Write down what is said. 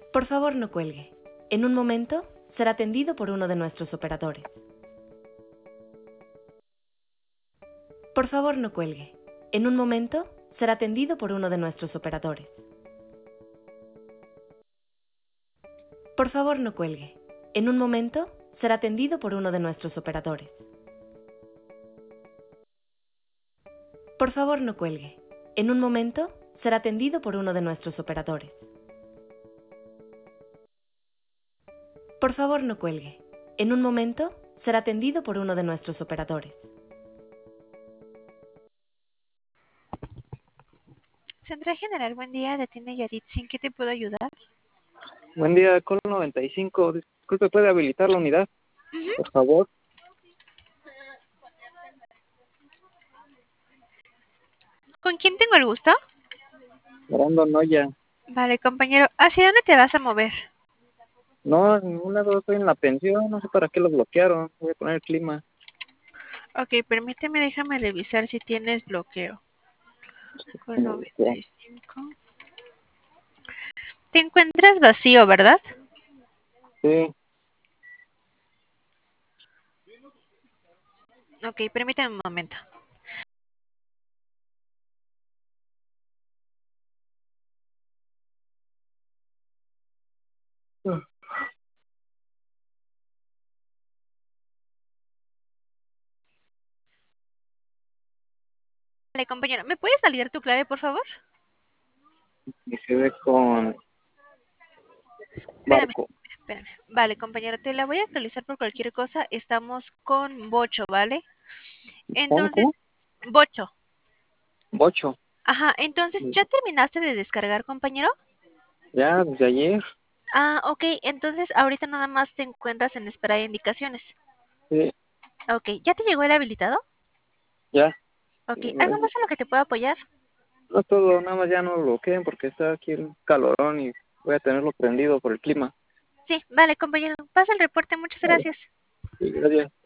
Por favor, no cuelgue. En un momento será atendido por uno de nuestros operadores. Por favor, no cuelgue. En un momento será atendido por uno de nuestros operadores. Por favor, no cuelgue. En un momento será atendido por uno de nuestros operadores. Por favor, no cuelgue. En un momento será atendido por uno de nuestros operadores. Por favor, no cuelgue. En un momento será atendido por uno de nuestros operadores. Central General, buen día, le atiende Yaritzi, ¿en qué te puedo ayudar? Buen día, Colo 95. Disculpe, ¿puede habilitar la unidad? Por favor. ¿Con quién tengo el gusto? Brandon Noya. Vale, compañero, ¿hacia dónde te vas a mover? No, en ningún lado estoy en la pensión. No sé para qué lo bloquearon. Voy a poner el clima. Ok, permíteme, déjame revisar si tienes bloqueo. Con Me bloqueó. 95. Te encuentras vacío, ¿verdad? Sí. Ok, permíteme un momento. Vale, compañero, ¿me puedes validar tu clave, por favor? Y se ve con Espérame, barco. espérame. Vale, compañero, te la voy a actualizar por cualquier cosa. Estamos con Bocho, ¿vale? Entonces, ¿Cómo? Bocho. Bocho. Ajá, entonces, ¿ya terminaste de descargar, compañero? Ya, desde ayer. Ah, ok, entonces ahorita nada más te encuentras en espera de indicaciones. Sí, Ok, ¿ya te llegó el habilitado? ya. Ok, ¿algo más en lo que te puedo apoyar? No todo, nada más ya no lo bloqueen porque está aquí el calorón y voy a tenerlo prendido por el clima. Sí, vale, compañero, pasa el reporte, muchas Vale. gracias. Sí, gracias.